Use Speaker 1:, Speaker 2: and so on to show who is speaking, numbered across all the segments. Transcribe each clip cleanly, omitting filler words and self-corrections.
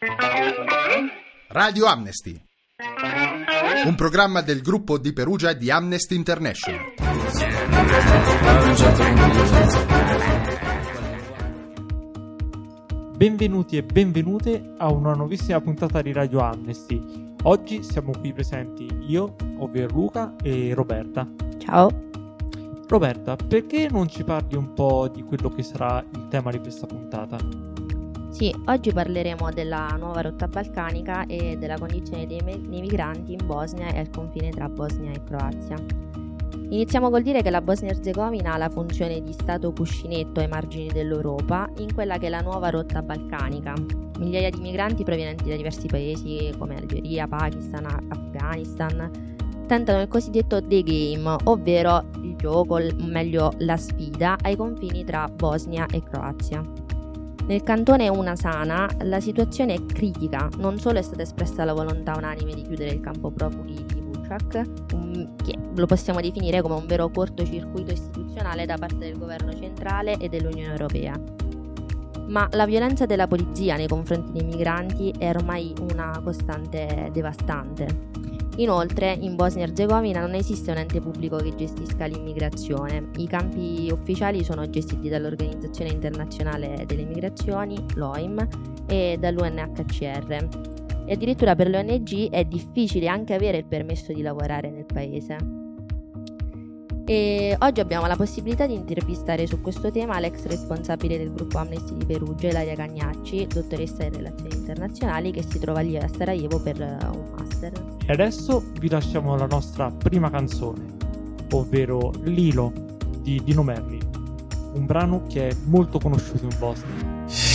Speaker 1: Radio Amnesty, un programma del gruppo di Perugia di Amnesty International.
Speaker 2: Benvenuti e benvenute a una nuovissima puntata di Radio Amnesty. Oggi siamo qui presenti io, ovvero Luca, e Roberta.
Speaker 3: Ciao.
Speaker 2: Roberta, perché non ci parli un po' di quello che sarà il tema di questa puntata?
Speaker 3: Sì, oggi parleremo della nuova rotta balcanica e della condizione dei migranti in Bosnia e al confine tra Bosnia e Croazia. Iniziamo col dire che la Bosnia-Erzegovina ha la funzione di stato cuscinetto ai margini dell'Europa in quella che è la nuova rotta balcanica. Migliaia di migranti provenienti da diversi paesi come Algeria, Pakistan, Afghanistan tentano il cosiddetto The Game, ovvero il gioco, o meglio la sfida, ai confini tra Bosnia e Croazia. Nel cantone Una-Sana la situazione è critica, non solo è stata espressa la volontà unanime di chiudere il campo profughi di Vučjak, che lo possiamo definire come un vero cortocircuito istituzionale da parte del governo centrale e dell'Unione Europea. Ma la violenza della polizia nei confronti dei migranti è ormai una costante devastante. Inoltre, in Bosnia-Erzegovina non esiste un ente pubblico che gestisca l'immigrazione. I campi ufficiali sono gestiti dall'Organizzazione Internazionale delle Migrazioni, l'OIM, e dall'UNHCR. E addirittura per le ONG è difficile anche avere il permesso di lavorare nel paese. E oggi abbiamo la possibilità di intervistare su questo tema l'ex responsabile del gruppo Amnesty di Perugia, Ilaria Cagnacci, dottoressa in relazioni internazionali, che si trova lì a Sarajevo per un master.
Speaker 2: E adesso vi lasciamo la nostra prima canzone, ovvero Lilo di Dino Merli, un brano che è molto conosciuto in Bosnia.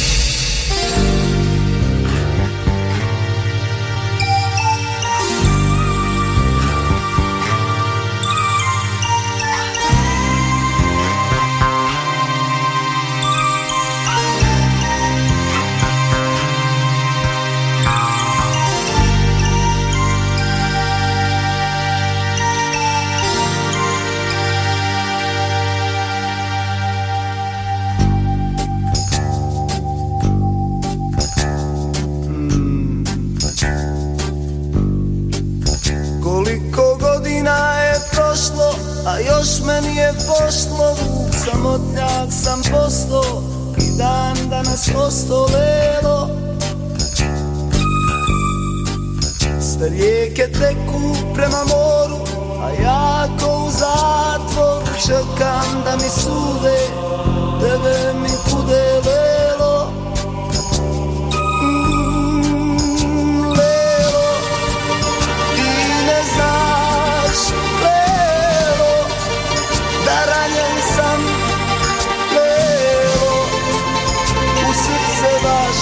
Speaker 4: A još meni je pošlo, samotnjak sam posto i dan danas posto lelo. Sve rijeke teku prema moru, a ja ko u zatvoru čekam da mi sude, tebe mi bude lelo. Lelo, ti ne znaš, da ranjen sam, lelo, u srce baš,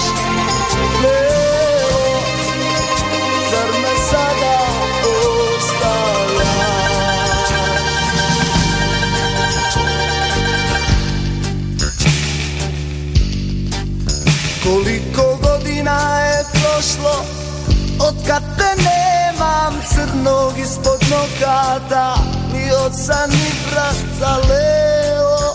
Speaker 4: lelo, zar me sada ostavljaš? Koliko godina je prošlo, otkad te nemam, crnog ispod nokata, ni oca ni brata, lelo.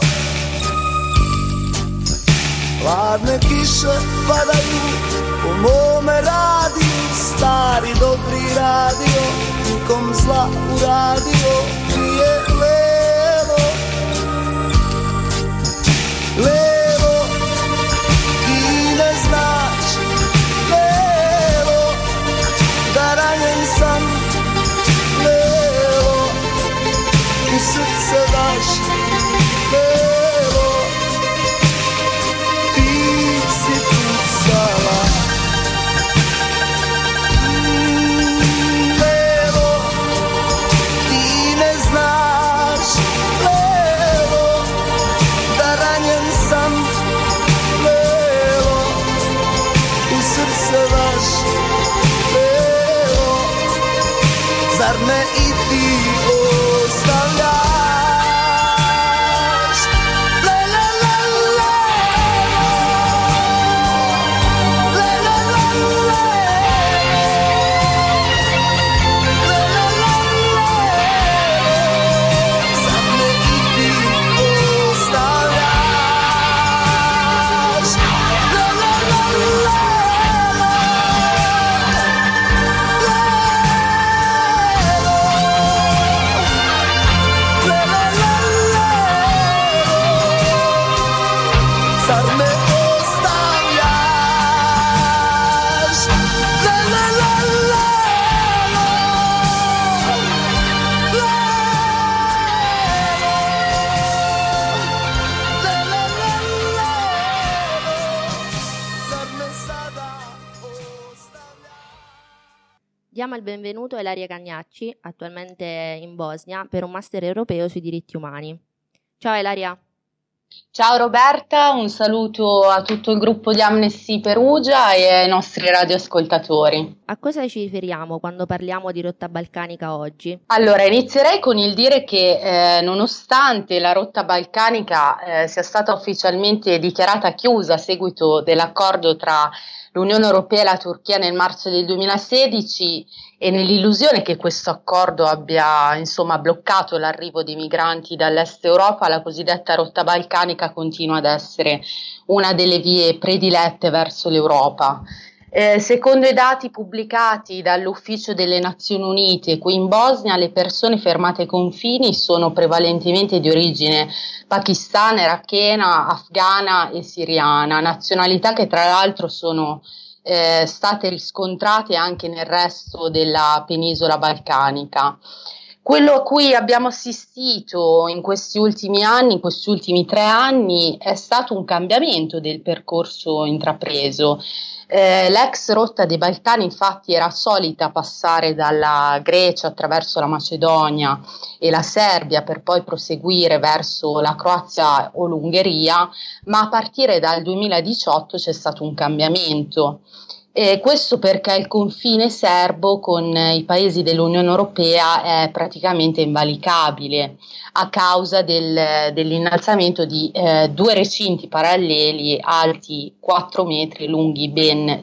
Speaker 4: Hladne kiše padaju po mome radiju, stari dobri radio, nikom zla uradio nije, lelo. Lelo, ti ne znaš, lelo, da ranjen sam, lelo, u srce daš, lelo, ti si pucala. Lelo, ti ne znaš, lelo, da ranjen sam, lelo, u srce daš, lelo, zar me i ti ostavljaš?
Speaker 3: Diamo il benvenuto a Ilaria Cagnacci, attualmente in Bosnia, per un master europeo sui diritti umani. Ciao Ilaria.
Speaker 5: Ciao Roberta, un saluto a tutto il gruppo di Amnesty Perugia e ai nostri radioascoltatori.
Speaker 3: A cosa ci riferiamo quando parliamo di rotta balcanica oggi?
Speaker 5: Allora, inizierei con il dire che nonostante la rotta balcanica sia stata ufficialmente dichiarata chiusa a seguito dell'accordo tra l'Unione Europea e la Turchia nel marzo del 2016 e nell'illusione che questo accordo abbia bloccato l'arrivo di migranti dall'est Europa, la cosiddetta rotta balcanica continua ad essere una delle vie predilette verso l'Europa. Secondo i dati pubblicati dall'Ufficio delle Nazioni Unite, qui in Bosnia le persone fermate ai confini sono prevalentemente di origine pakistana, irachena, afghana e siriana, nazionalità che tra l'altro sono state riscontrate anche nel resto della penisola balcanica. Quello a cui abbiamo assistito in questi ultimi anni, in questi ultimi 3 anni, è stato un cambiamento del percorso intrapreso. L'ex rotta dei Balcani infatti era solita passare dalla Grecia attraverso la Macedonia e la Serbia per poi proseguire verso la Croazia o l'Ungheria, ma a partire dal 2018 c'è stato un cambiamento. Questo perché il confine serbo con i paesi dell'Unione Europea è praticamente invalicabile a causa dell'innalzamento di 2 recinti paralleli alti 4 metri, lunghi ben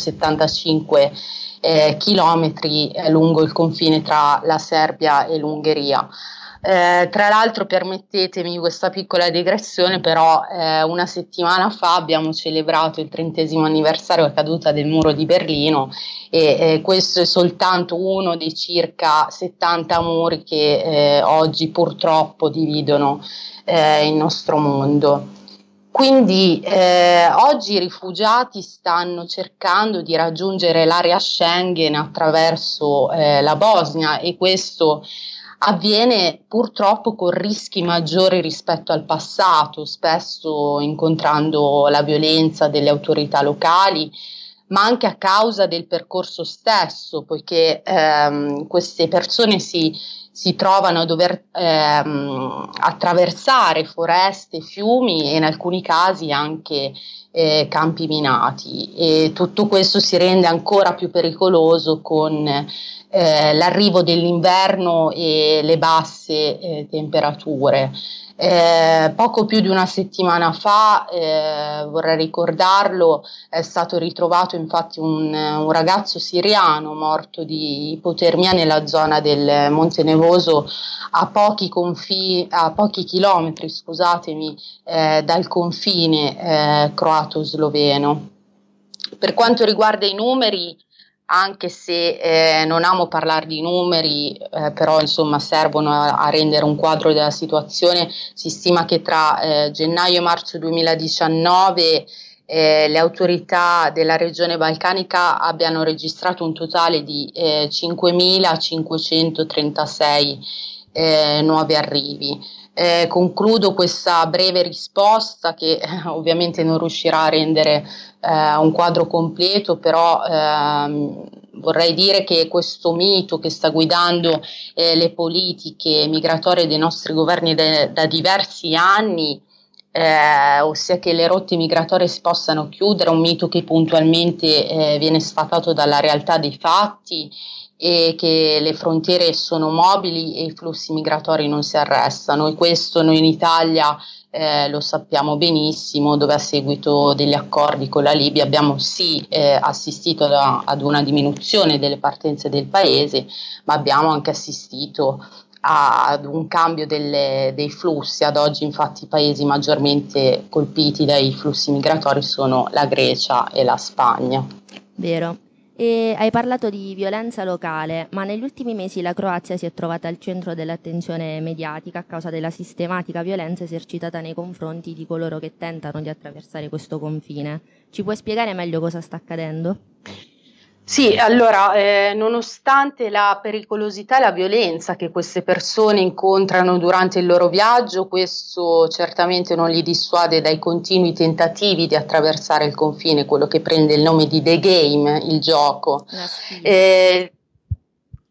Speaker 5: 175 chilometri lungo il confine tra la Serbia e l'Ungheria. Tra l'altro, permettetemi questa piccola digressione, però una settimana fa abbiamo celebrato il 30° anniversario della caduta del muro di Berlino e questo è soltanto uno dei circa 70 muri che oggi purtroppo dividono il nostro mondo. Quindi oggi i rifugiati stanno cercando di raggiungere l'area Schengen attraverso la Bosnia e questo avviene purtroppo con rischi maggiori rispetto al passato, spesso incontrando la violenza delle autorità locali, ma anche a causa del percorso stesso, poiché queste persone si trovano a dover attraversare foreste, fiumi e in alcuni casi anche campi minati, e tutto questo si rende ancora più pericoloso con l'arrivo dell'inverno e le basse temperature. Poco più di una settimana fa, vorrei ricordarlo, è stato ritrovato infatti un ragazzo siriano morto di ipotermia nella zona del Monte Nevoso a pochi chilometri, dal confine croato-sloveno. Per quanto riguarda i numeri, anche se non amo parlare di numeri, però servono a rendere un quadro della situazione, si stima che tra gennaio e marzo 2019 le autorità della regione balcanica abbiano registrato un totale di 5.536 nuovi arrivi. Concludo questa breve risposta che ovviamente non riuscirà a rendere un quadro completo, però vorrei dire che questo mito che sta guidando le politiche migratorie dei nostri governi da diversi anni, ossia che le rotte migratorie si possano chiudere, è un mito che puntualmente viene sfatato dalla realtà dei fatti, e che le frontiere sono mobili e i flussi migratori non si arrestano, e questo noi in Italia lo sappiamo benissimo, dove a seguito degli accordi con la Libia abbiamo assistito ad una diminuzione delle partenze del paese, ma abbiamo anche assistito ad un cambio dei flussi. Ad oggi infatti i paesi maggiormente colpiti dai flussi migratori sono la Grecia e la Spagna.
Speaker 3: Vero. E hai parlato di violenza locale, ma negli ultimi mesi la Croazia si è trovata al centro dell'attenzione mediatica a causa della sistematica violenza esercitata nei confronti di coloro che tentano di attraversare questo confine. Ci puoi spiegare meglio cosa sta accadendo?
Speaker 5: Sì, allora, nonostante la pericolosità e la violenza che queste persone incontrano durante il loro viaggio, questo certamente non li dissuade dai continui tentativi di attraversare il confine, quello che prende il nome di The Game, il gioco.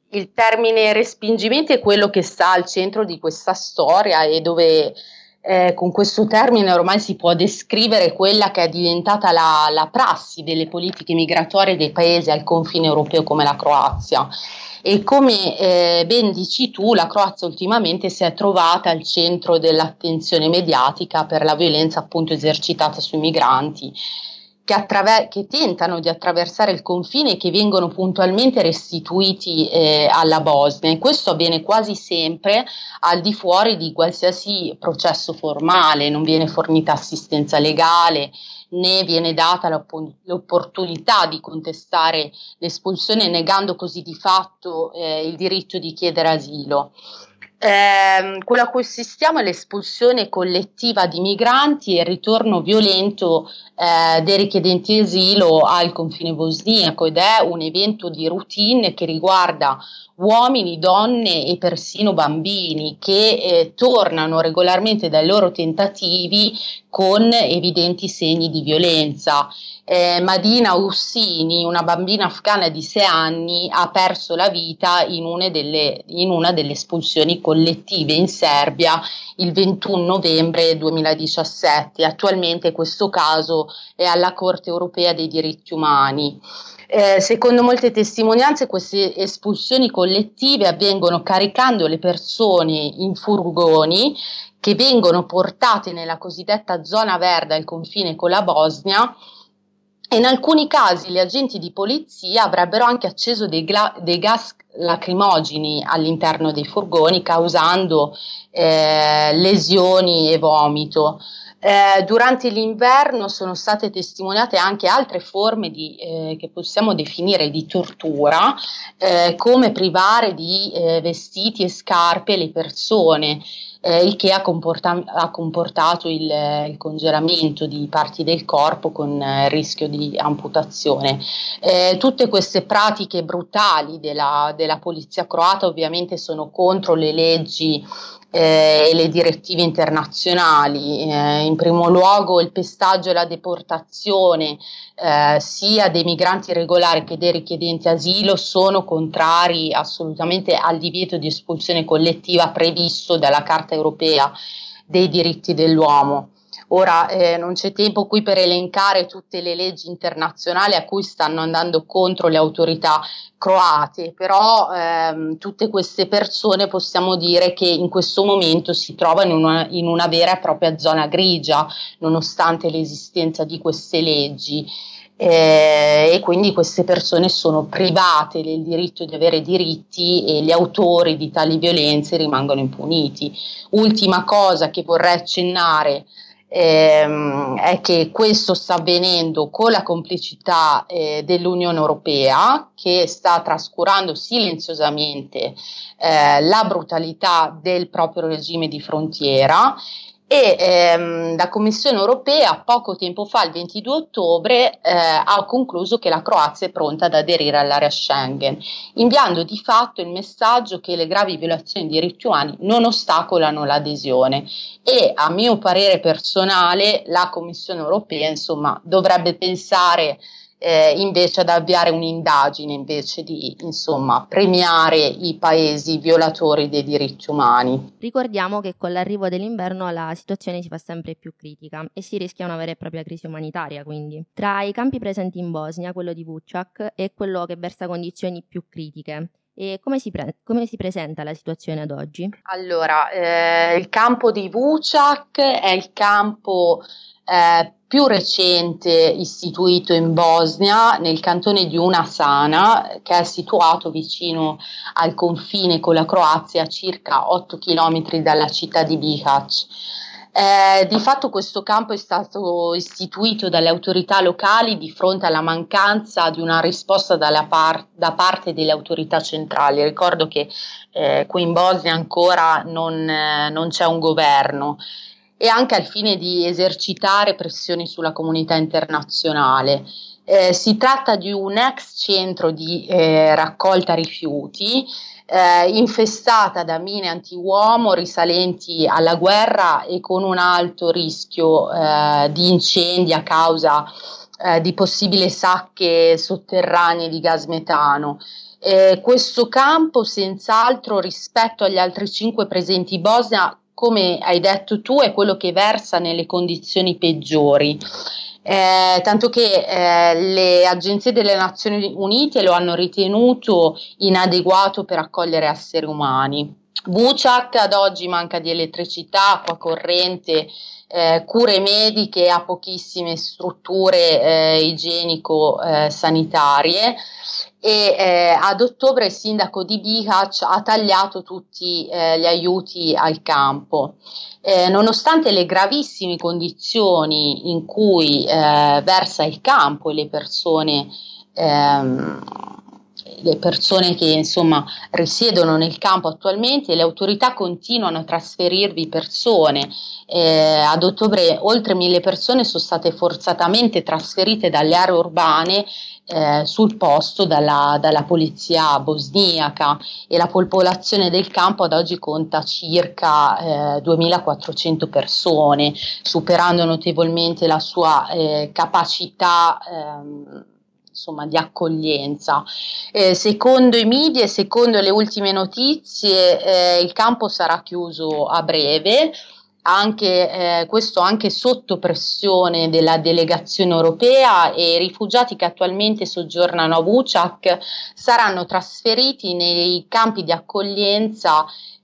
Speaker 5: il termine respingimenti è quello che sta al centro di questa storia e dove con questo termine ormai si può descrivere quella che è diventata la prassi delle politiche migratorie dei paesi al confine europeo come la Croazia. E come ben dici tu, la Croazia ultimamente si è trovata al centro dell'attenzione mediatica per la violenza appunto esercitata sui migranti che tentano di attraversare il confine e che vengono puntualmente restituiti alla Bosnia, e questo avviene quasi sempre al di fuori di qualsiasi processo formale, non viene fornita assistenza legale né viene data l'opportunità di contestare l'espulsione, negando così di fatto il diritto di chiedere asilo. Quello a cui assistiamo è l'espulsione collettiva di migranti e il ritorno violento dei richiedenti asilo al confine bosniaco, ed è un evento di routine che riguarda uomini, donne e persino bambini che tornano regolarmente dai loro tentativi con evidenti segni di violenza. Madina Ussini, una bambina afghana di 6 anni, ha perso la vita in una delle espulsioni collettive in Serbia il 21 novembre 2017. Attualmente questo caso è alla Corte europea dei diritti umani. Secondo molte testimonianze, queste espulsioni collettive avvengono caricando le persone in furgoni che vengono portate nella cosiddetta zona verde al confine con la Bosnia. In alcuni casi gli agenti di polizia avrebbero anche acceso dei gas lacrimogeni all'interno dei furgoni, causando lesioni e vomito. Durante l'inverno sono state testimoniate anche altre forme che possiamo definire di tortura, come privare di vestiti e scarpe le persone, il che ha comportato il congelamento di parti del corpo con rischio di amputazione. Tutte queste pratiche brutali della polizia croata ovviamente sono contro le leggi e le direttive internazionali. In primo luogo il pestaggio e la deportazione sia dei migranti irregolari che dei richiedenti asilo sono contrari assolutamente al divieto di espulsione collettiva previsto dalla Carta europea dei diritti dell'uomo. Ora non c'è tempo qui per elencare tutte le leggi internazionali a cui stanno andando contro le autorità croate, però tutte queste persone possiamo dire che in questo momento si trovano in una vera e propria zona grigia, nonostante l'esistenza di queste leggi. E quindi queste persone sono private del diritto di avere diritti e gli autori di tali violenze rimangono impuniti. Ultima cosa che vorrei accennare è che questo sta avvenendo con la complicità dell'Unione Europea, che sta trascurando silenziosamente la brutalità del proprio regime di frontiera, e la Commissione europea poco tempo fa, il 22 ottobre, ha concluso che la Croazia è pronta ad aderire all'area Schengen, inviando di fatto il messaggio che le gravi violazioni dei diritti umani non ostacolano l'adesione. E a mio parere personale la Commissione europea dovrebbe pensare invece ad avviare un'indagine, invece di premiare i paesi violatori dei diritti umani.
Speaker 3: Ricordiamo che con l'arrivo dell'inverno la situazione si fa sempre più critica e si rischia una vera e propria crisi umanitaria. Quindi tra i campi presenti in Bosnia, quello di Vučjak è quello che versa condizioni più critiche. E come si presenta la situazione ad oggi?
Speaker 5: Allora, il campo di Vučjak è il campo più recente istituito in Bosnia, nel cantone di Una Sana, che è situato vicino al confine con la Croazia, a circa 8 km dalla città di Bihać. Di fatto questo campo è stato istituito dalle autorità locali di fronte alla mancanza di una risposta da parte delle autorità centrali. Ricordo che qui in Bosnia ancora non c'è un governo, e anche al fine di esercitare pressioni sulla comunità internazionale. Si tratta di un ex centro di raccolta rifiuti, infestata da mine antiuomo risalenti alla guerra e con un alto rischio di incendi a causa di possibili sacche sotterranee di gas metano. Questo campo, senz'altro, rispetto agli altri 5 presenti in Bosnia, come hai detto tu, è quello che versa nelle condizioni peggiori. Tanto che le agenzie delle Nazioni Unite lo hanno ritenuto inadeguato per accogliere esseri umani. Vučjak ad oggi manca di elettricità, acqua corrente, cure mediche, ha pochissime strutture igienico-sanitarie e ad ottobre il sindaco di Bihać ha tagliato tutti gli aiuti al campo. Nonostante le gravissime condizioni in cui versa il campo e le persone che insomma risiedono nel campo attualmente, le autorità continuano a trasferirvi persone. Ad ottobre oltre 1000 persone sono state forzatamente trasferite dalle aree urbane sul posto dalla polizia bosniaca, e la popolazione del campo ad oggi conta circa 2400 persone, superando notevolmente la sua capacità insomma di accoglienza. Secondo i media e secondo le ultime notizie il campo sarà chiuso a breve, questo anche sotto pressione della delegazione europea, e i rifugiati che attualmente soggiornano a Vučjak saranno trasferiti nei campi di accoglienza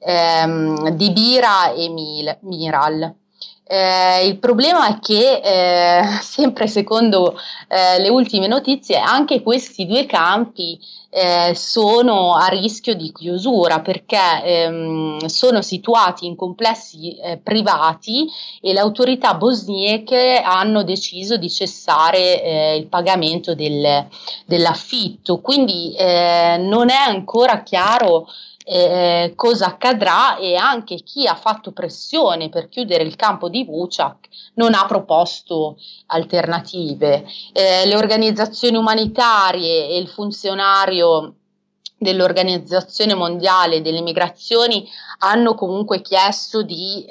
Speaker 5: di Bira e Miral. Il problema è che sempre secondo le ultime notizie anche questi 2 campi sono a rischio di chiusura, perché sono situati in complessi privati e le autorità bosniache hanno deciso di cessare il pagamento dell'affitto, quindi non è ancora chiaro cosa accadrà, e anche chi ha fatto pressione per chiudere il campo di Vučjak non ha proposto alternative. Le organizzazioni umanitarie e il funzionario dell'Organizzazione Mondiale delle Migrazioni hanno comunque chiesto di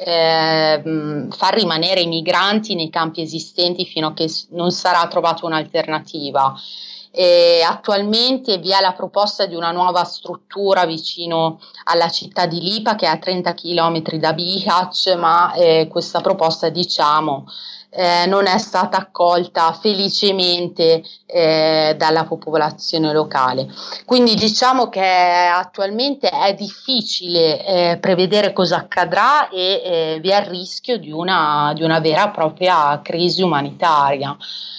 Speaker 5: far rimanere i migranti nei campi esistenti fino a che non sarà trovata un'alternativa. Attualmente vi è la proposta di una nuova struttura vicino alla città di Lipa, che è a 30 km da Bihać, ma questa proposta non è stata accolta felicemente dalla popolazione locale. Quindi diciamo che attualmente è difficile prevedere cosa accadrà, e vi è il rischio di una vera e propria crisi umanitaria.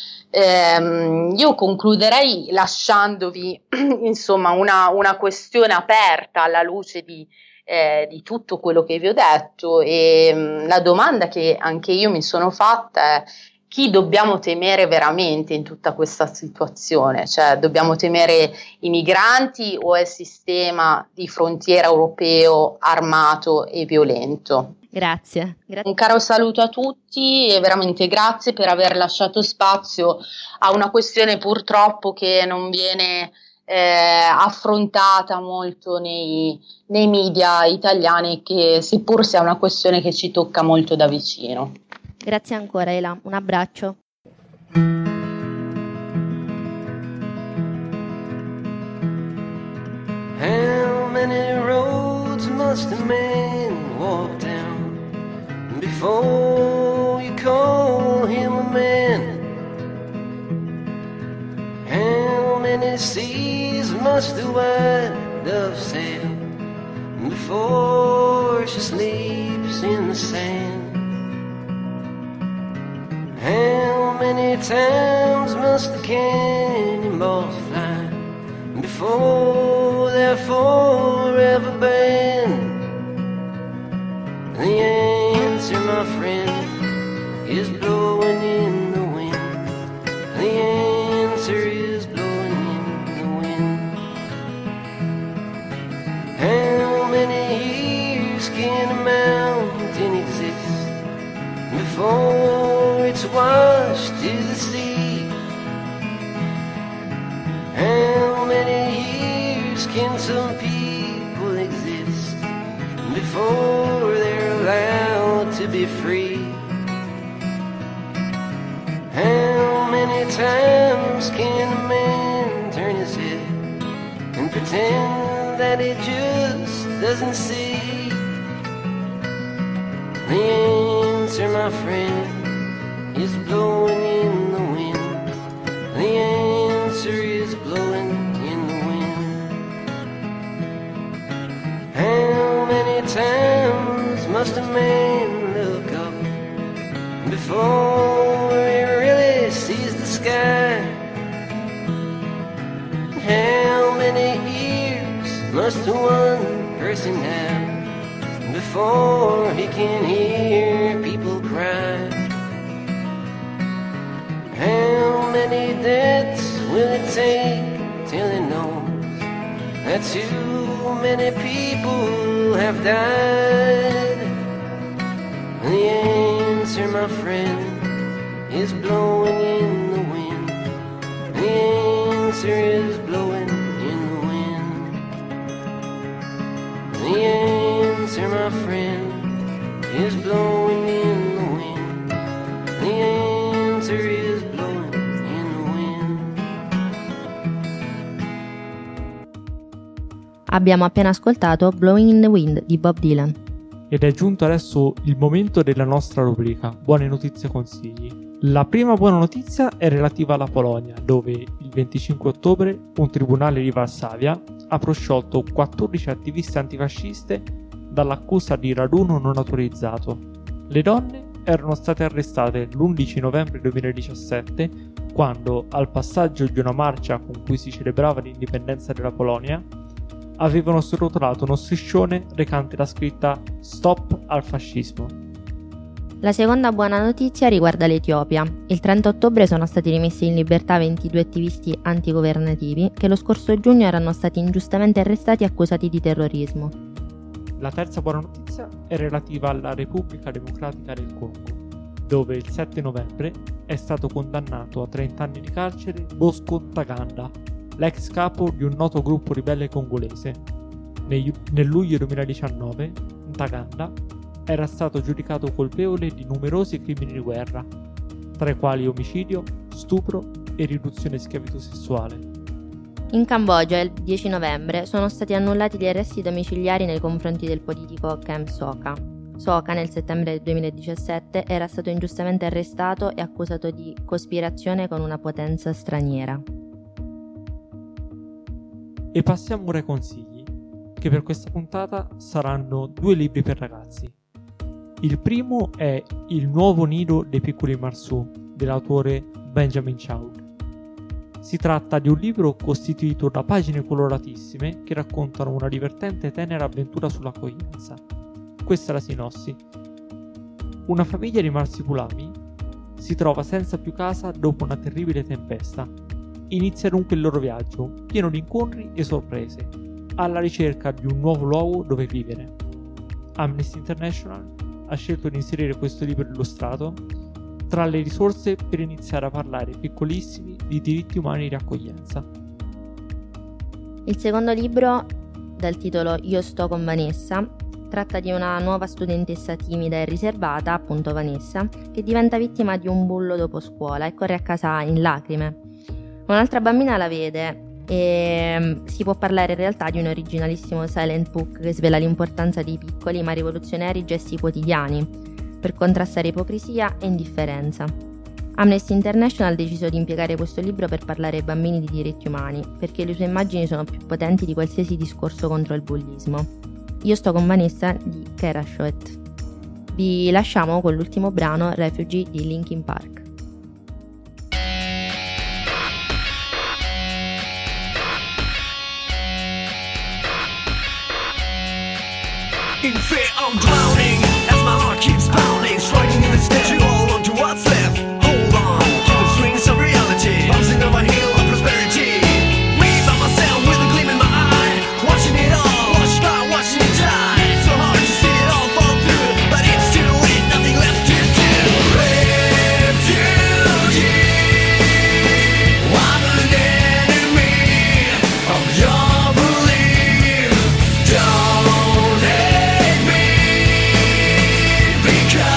Speaker 5: Io concluderei lasciandovi insomma una questione aperta alla luce di tutto quello che vi ho detto, e la domanda che anche io mi sono fatta è: chi dobbiamo temere veramente in tutta questa situazione? Cioè, dobbiamo temere i migranti o il sistema di frontiera europeo armato e violento?
Speaker 3: Grazie.
Speaker 5: Un caro saluto a tutti e veramente grazie per aver lasciato spazio a una questione purtroppo che non viene affrontata molto nei media italiani, che seppur sia una questione che ci tocca molto da vicino.
Speaker 3: Grazie ancora Ela, un abbraccio.
Speaker 6: How many roads must a man walk down before you call him a man? How many seas must the white dove sail before she sleeps in the sand? How many times must the cannonballs fly before they're forever banned? The answer, my friend, is blowing in the wind. The answer is blowing in the wind. How many years can a mountain exist before it's washed to the sea? How many years can some people exist before they're allowed to be free? How many times can a man turn his head and pretend that he just doesn't see? The answer, my friend, is blowing in the wind. The answer is blowing in the wind. How many times must a man look up before he really sees the sky? How many ears must one person have before he can hear people cry? How many deaths will it take till he knows that too many people have died? The answer, my friend, is blowing in the wind. The answer is blowing in the wind. The answer, my friend, is blowing in the wind. The answer is blowing in the wind.
Speaker 3: Abbiamo appena ascoltato Blowing in the Wind di Bob Dylan.
Speaker 2: Ed è giunto adesso il momento della nostra rubrica Buone notizie e consigli. La prima buona notizia è relativa alla Polonia, dove il 25 ottobre un tribunale di Varsavia ha prosciolto 14 attiviste antifasciste dall'accusa di raduno non autorizzato. Le donne erano state arrestate l'11 novembre 2017 quando, al passaggio di una marcia con cui si celebrava l'indipendenza della Polonia, avevano srotolato uno striscione recante la scritta "Stop al fascismo".
Speaker 3: La seconda buona notizia riguarda l'Etiopia. Il 30 ottobre sono stati rimessi in libertà 22 attivisti antigovernativi che lo scorso giugno erano stati ingiustamente arrestati e accusati di terrorismo.
Speaker 2: La terza buona notizia è relativa alla Repubblica Democratica del Congo, dove il 7 novembre è stato condannato a 30 anni di carcere Bosco Ntaganda, l'ex capo di un noto gruppo ribelle congolese. Nel luglio 2019 Ntaganda era stato giudicato colpevole di numerosi crimini di guerra, tra i quali omicidio, stupro e riduzione in schiavitù sessuale.
Speaker 3: In Cambogia il 10 novembre sono stati annullati gli arresti domiciliari nei confronti del politico Kem Sokha. Sokha nel settembre del 2017 era stato ingiustamente arrestato e accusato di cospirazione con una potenza straniera. E
Speaker 2: passiamo ora ai consigli, che per questa puntata saranno 2 libri per ragazzi. Il primo è Il nuovo nido dei piccoli Marsù, dell'autore Benjamin Chaud. Si tratta di un libro costituito da pagine coloratissime che raccontano una divertente e tenera avventura sull'accoglienza. Questa è la sinossi. Una famiglia di marsipulami si trova senza più casa dopo una terribile tempesta. Inizia dunque il loro viaggio, pieno di incontri e sorprese, alla ricerca di un nuovo luogo dove vivere. Amnesty International ha scelto di inserire questo libro illustrato tra le risorse per iniziare a parlare ai piccolissimi di diritti umani di accoglienza.
Speaker 3: Il secondo libro, dal titolo Io sto con Vanessa, tratta di una nuova studentessa timida e riservata, appunto Vanessa, che diventa vittima di un bullo dopo scuola e corre a casa in lacrime. Un'altra bambina la vede e si può parlare in realtà di un originalissimo silent book che svela l'importanza di piccoli ma rivoluzionari gesti quotidiani per contrastare ipocrisia e indifferenza. Amnesty International ha deciso di impiegare questo libro per parlare ai bambini di diritti umani, perché le sue immagini sono più potenti di qualsiasi discorso contro il bullismo. Io sto con Vanessa di Kara Shoet. Vi lasciamo con l'ultimo brano, Refugee di Linkin Park.
Speaker 7: In fear I'm drowning as my heart keeps pounding, striking in the statue, hold on to what's left. Hold on to the strings of reality, bouncing on my heel of prosperity. Me by myself with a gleam in my eye, watching it all, watched by watching it die. It's so hard to see it all fall through, but it's too late, nothing left to do. Refugee, I'm an enemy of your belief. Don't hate me because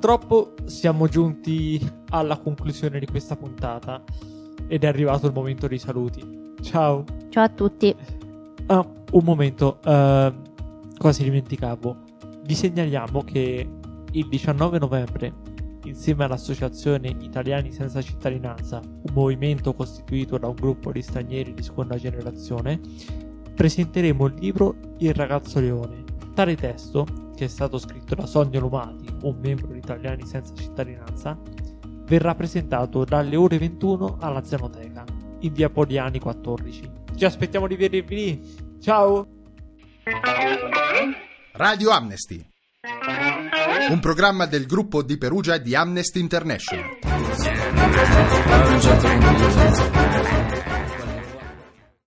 Speaker 2: Purtroppo siamo giunti alla conclusione di questa puntata ed è arrivato il momento dei saluti. Ciao.
Speaker 3: Ciao a tutti.
Speaker 2: Un momento, quasi dimenticavo. Vi segnaliamo che il 19 novembre, insieme all'Associazione Italiani Senza Cittadinanza, un movimento costituito da un gruppo di stranieri di seconda generazione, presenteremo il libro Il ragazzo leone. Tale testo, che è stato scritto da Sonio Lumati, un membro di Italiani Senza Cittadinanza, verrà presentato dalle ore 21 alla Zenoteca, in via Poliani 14. Ci aspettiamo di vedervi lì. Ciao!
Speaker 1: Radio Amnesty, un programma del gruppo di Perugia di Amnesty International.